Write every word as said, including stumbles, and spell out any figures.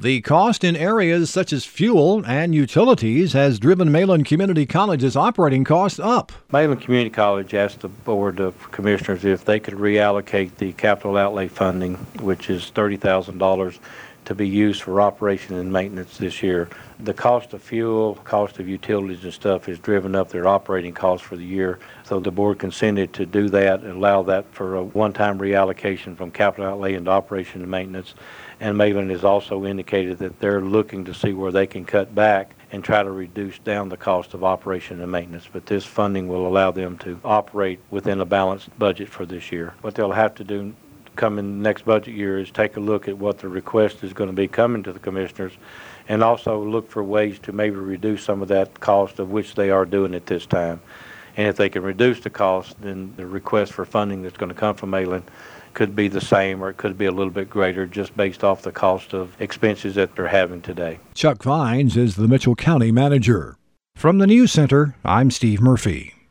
The cost in areas such as fuel and utilities has driven Mayland Community College's operating costs up. Mayland Community College asked the Board of Commissioners if they could reallocate the capital outlay funding, which is thirty thousand dollars, to be used for operation and maintenance this year. The cost of fuel, cost of utilities and stuff has driven up their operating costs for the year. So the board consented to do that and allow that for a one-time reallocation from capital outlay into operation and maintenance. And Mayland has also indicated that they're looking to see where they can cut back and try to reduce down the cost of operation and maintenance. But this funding will allow them to operate within a balanced budget for this year. What they'll have to do coming next budget year is take a look at what the request is going to be coming to the commissioners, and also look for ways to maybe reduce some of that cost, of which they are doing at this time. And if they can reduce the cost, then the request for funding that's going to come from Mayland could be the same, or it could be a little bit greater, just based off the cost of expenses that they're having today. Chuck Vines is the Mitchell County manager. From the News Center, I'm Steve Murphy.